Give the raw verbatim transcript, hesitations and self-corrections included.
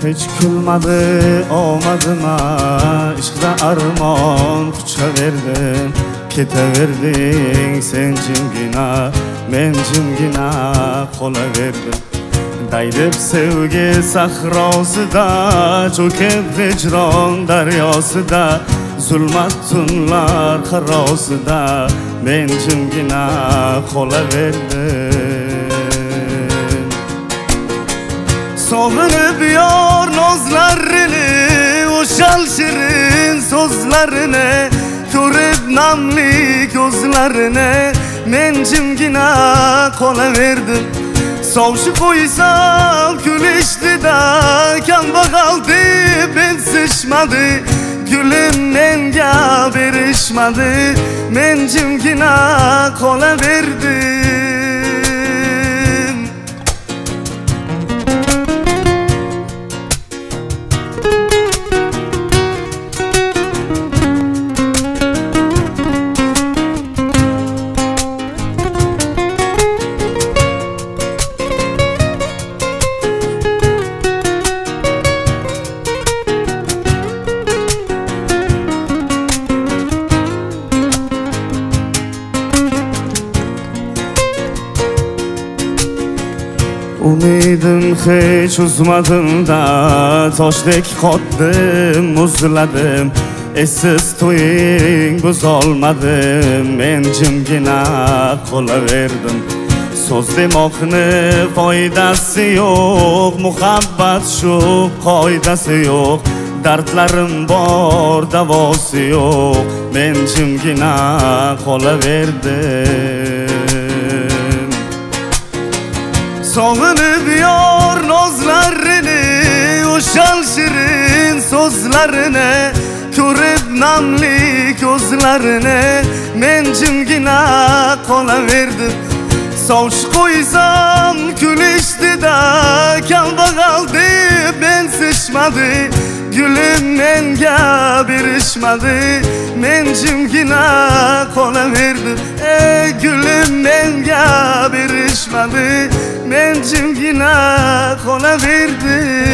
Hiç kulmadı omadima, ishqda armon quchaverdim. Ketaverding sen jimgina, men jimgina qolaverdim. Daydib sevgi sahrosida, cho'kib hijron daryosida, zulmat tunlar qarosida, men jimgina qolaverdim. Sog'inib yor nozlarini, o'shal shirin so'zlarini, ko'rib namli ko'zlarini, men jimgina qolaverdim. Sovshi qo'ysam kulishdi-da, kambag'al deb ensishmadi, gulim menga berishmadi, men jimgina qolaverdim. Umidim hech uzmadim-da, toshdek qotdim, muzladim. Esiz to'ying buzolmadim, men jimgina qolaverdim. So'z demoqni foydasi yo'q, muhabbat shu qoidasi yo'q. Dardlarim bor, davosi yo'q, men jimgina qolaverdim. Sog'inib yor nozlarini, o'shal shirin so'zlarini, ko'rib namli ko'zlarini, men jimgina qolaverdim. Sovchi qo'ysam kulishdi-da, kambag'al deb ensishmadi, gulim menga berishmadi, men jimgina qolaverdim. Ey gulim menga berishmadi, men jimgina qolaverdim.